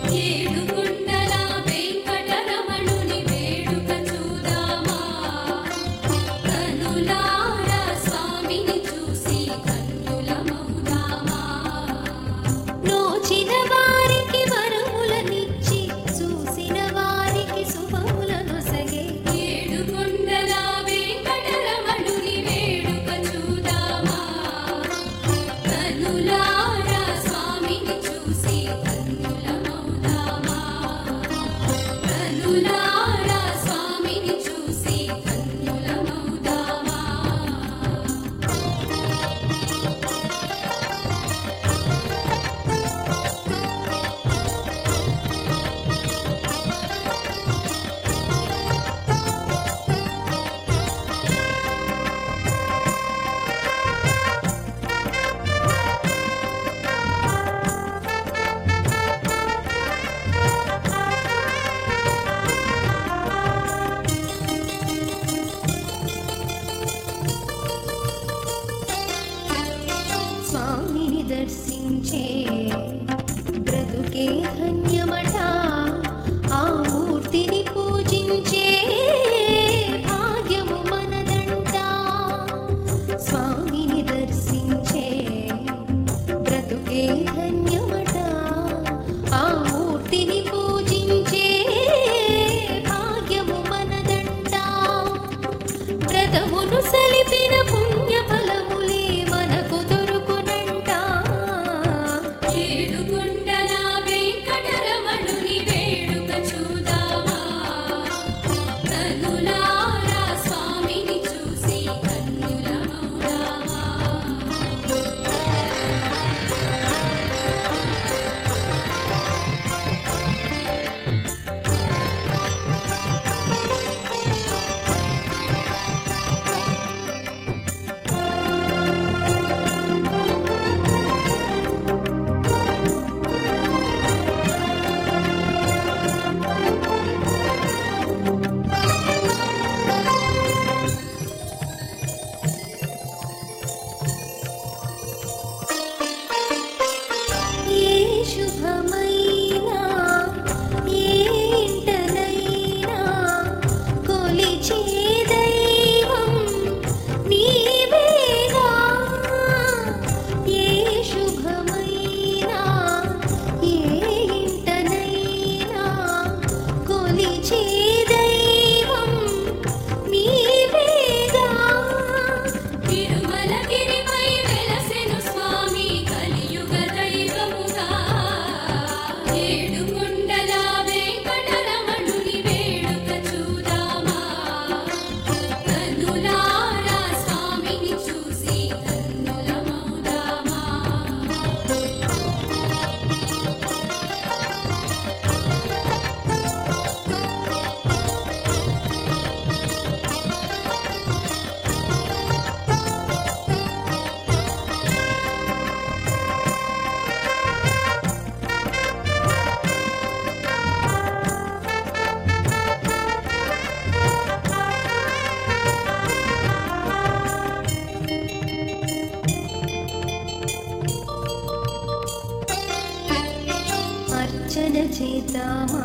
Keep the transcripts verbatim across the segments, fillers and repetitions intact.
చేద్దామా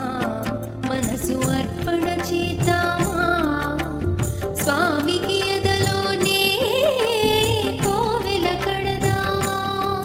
మనసు అర్పణ చేద్దామా స్వామికి ఎదలోనే కోవెల కడదామా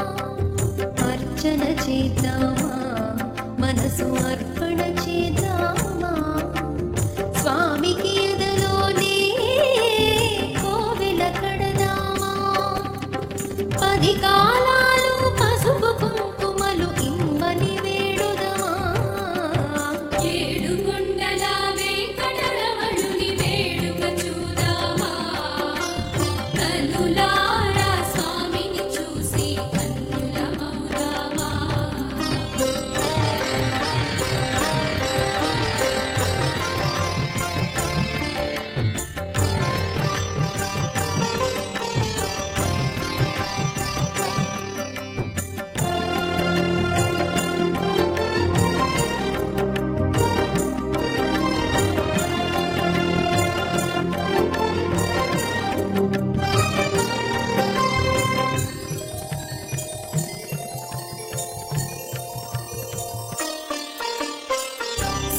అర్చన చేద్దామా మనసు అర్పణ చేద్దామా స్వామికి ఎదలోనే కోవెల కడదామా పది కాలాలు పసుపు కుంకుమలు ఇమ్మని వేడుదమా ఏడుకొండల వెంకటరమణ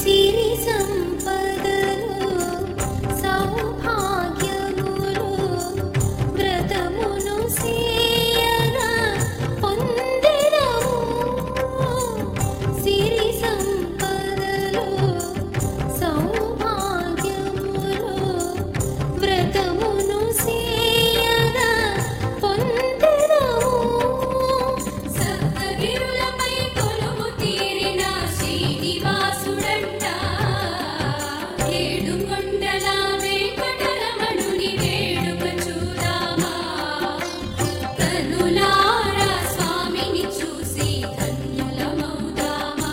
సిరి సంపదలు సౌభాగ్యములు వ్రతమును సేయగా పొందెదము. సిరి సంపదలు సౌభాగ్యములు వ్రతమును సేయగా పొందెదము. సప్తగిరులపై కొలువు తీరిన శ్రీనివాసుడంట ఏడు కొండల వెంకటరమణుని వేడుక చూడామా. కనులారా స్వామిని చూసి ధన్యులమౌదామా.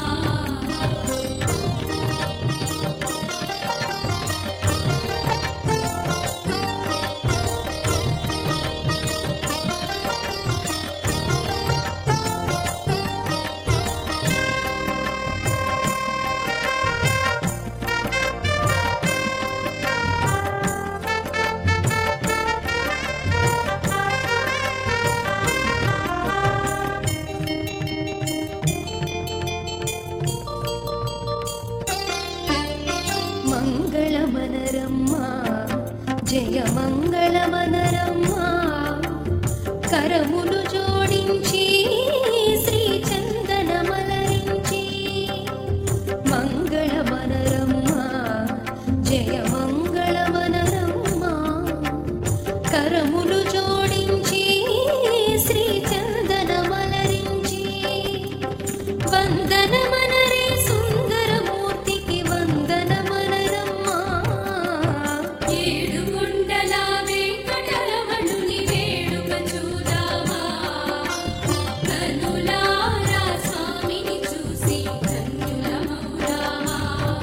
మంగళమనరమ్మా జయ మంగళమనరమ్మా. కరములు జోడించి శ్రీ చందనమలరించి. మంగళమనరమ్మా జయ మంగళమనరమ్మా. కరములు జోడించి శ్రీ చందనమలరించి. వందనమనరే సుందరమూర్తికి వందనమనరమ్మా. ఏడు కొండల వెంకటరమణుని వేడుక చూడామా. కనులారా స్వామిని చూసి ధన్యులమౌదామా.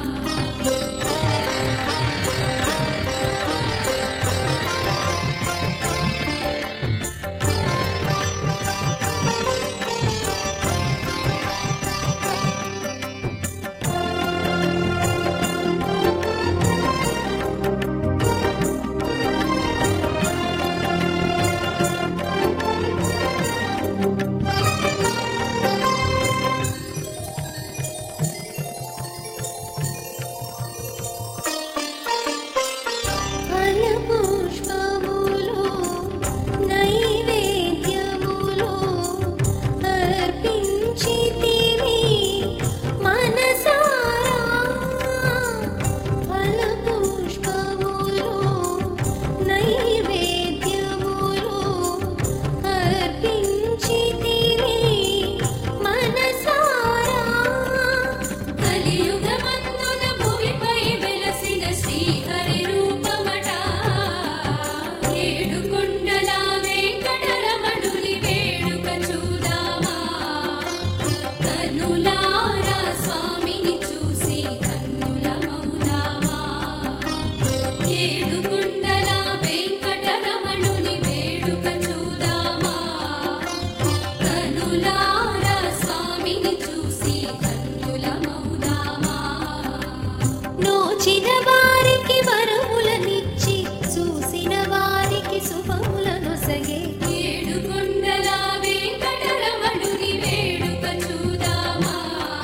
ఫలపుష్పములు నైవేద్యములు అర్పించితివి మనసారా. ఫలపుష్పములు నైవేద్యములు అర్పించితివి మనసారా. కలియుగమందున భూమిపై వెలసిన శ్రీహరి రూపమట. ఏడు కొండల వెంకటరమణుని వేడుక చూడామా. కనులారా స్వామిని చూసి ధన్యులమౌదామా. ఏడు కొండల వెంకటరమణుని వేడుక చూడామా. కనులారా స్వామిని చూసి ధన్యులమౌదామా. నోచిన వారికి వరములనిచ్చి చూసిన వారికి శుభములనొసగే. ఏడు కొండల వెంకటరమణుని వేడుక చూడామా.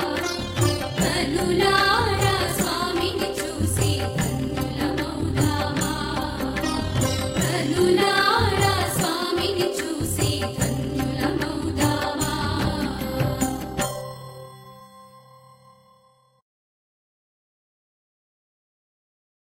కనులారా స్వామిని చూసి ధన్యులమౌదామా. కనులారా